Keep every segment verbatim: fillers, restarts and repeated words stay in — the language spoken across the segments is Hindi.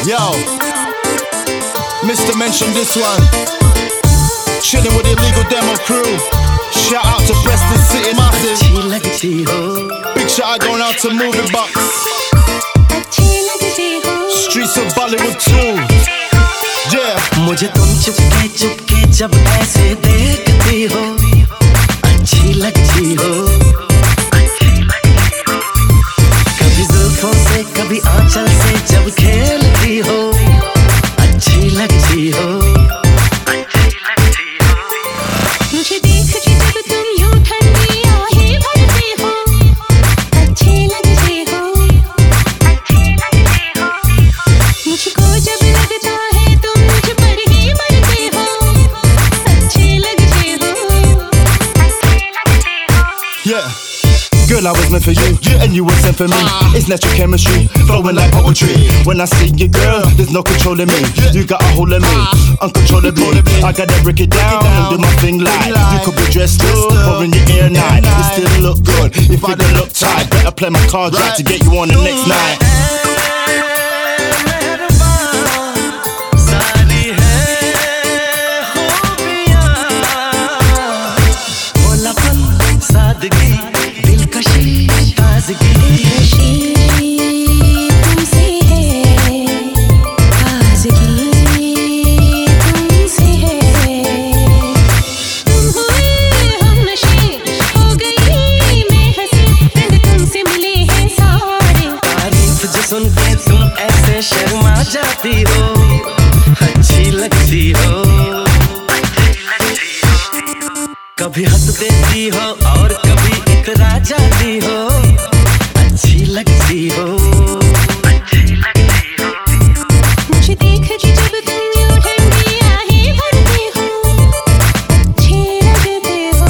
Yo, Mister mentioned this one. Chilling with the Illegal Demo crew. Shout out to Preston City Massive. Big shout out going out to Movie Box. Streets of Bollywood too. Yeah. मुझे तुम चुपके चुपके जब ऐसे देखती हो, अच्छी लगती हो। कभी जुल्फों से कभी आंचल से जब खेलती हो, अच्छी लगती हो। मुझे देख के जब तुम यूं ठंडी आहें भरती हो, अच्छी लगती हो। मुझको जब लगता है तुम मुझ पर ही मरते हो, अच्छी लगती हो। Yeah. Girl, I was meant for you, and you were sent for me. It's natural chemistry, flowing like poetry. When I see you, girl, there's no controlling me. You got a hold of me, uncontrollably. I gotta break it down and do my thing like you could be dressed up or in your ear night. You still look good if I don't look tight. Better play my cards right to get you on the next night. Sharma जाती हो, अच्छी लगती हो। कभी हंस देती हो और कभी इतरा जाती हो, अच्छी लगती हो। मुझे देख के जब तुम यूं ठंडी आहें भरती हो, अच्छी लगती हो।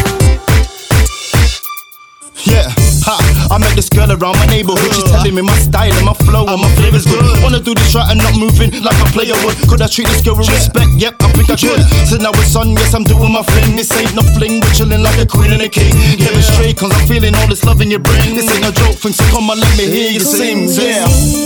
Yeah, ha, I met this girl around my neighborhood. She's telling me my style and my flow and my flavor's good. Wanna do this right and not moving like a player would. Could I treat this girl with respect? Yep, I think I should. So now it's on, yes, I'm doing my thing. This ain't no fling, we're chilling like a queen and a king. Get it straight, cause I'm feeling all this love in your brain. This ain't no joke thing, so come on, let me hear you sing, yeah.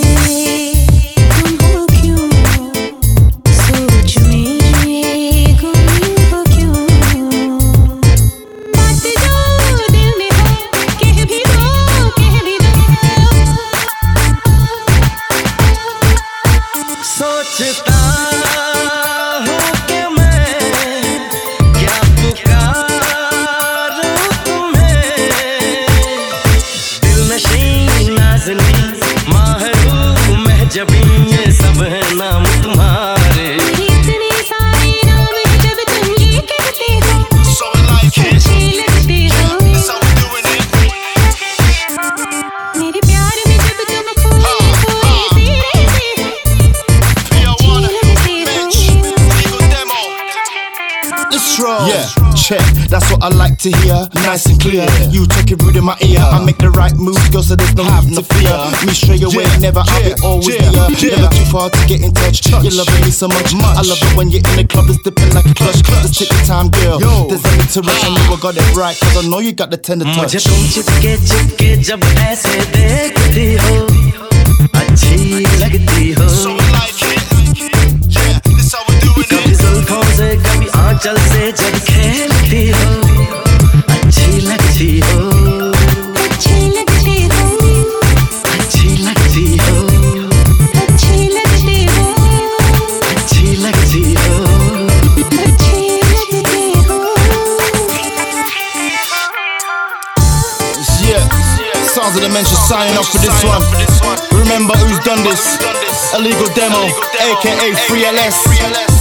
सोचता हूँ कि मैं क्या पुकारूं तुम्हें, दिलनशीं नाज़नीं माहरूं महजबीं, ये सब है नाम तुम्हारे। इतने सारे नाम हैं जब तुम ये कहते हो, अच्छी लगती हो। मेरे प्यार में जब तुम खोए खोए से रहते हो, yeah, check, that's what I like to hear. Nice and clear, you take it rude in my ear. I make the right moves, girl, so there's no have to fear. Me straight away, never, I'll be always here. Never too far to get in touch. You're loving me so much. I love it when you're in the club, it's dipping like a clutch. Just take your time, girl. There's nothing to rush, I know I got it right, cause I know you got the tender touch. मुझे तुम चिपके चिपके जब ऐसे देखती हो, अच्छी लगती हो। कभी जुल्फों से कभी आंचल से जब खेलती हो, अच्छी लगती हो। अच्छी लगती हो, अच्छी लगती हो, अच्छी लगती हो, अच्छी लगती हो, अच्छी लगती हो। Yeah, Sounds of Dementia signing off for this one. Remember who's done this? Illegal Demo, aka Free L S.